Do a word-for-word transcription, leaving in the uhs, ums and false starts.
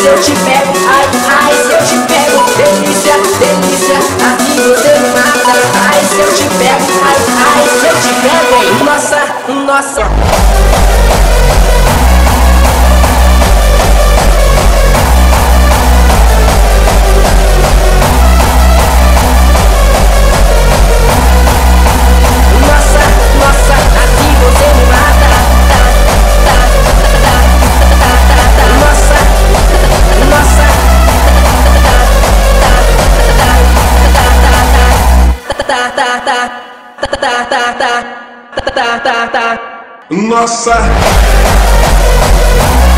eu te pego, ai, ai, se eu te pego, delícia, delícia, aqui você me mata. Ai, se eu te pego, ai, ai, se eu te pego, nossa, nossa. Nossa.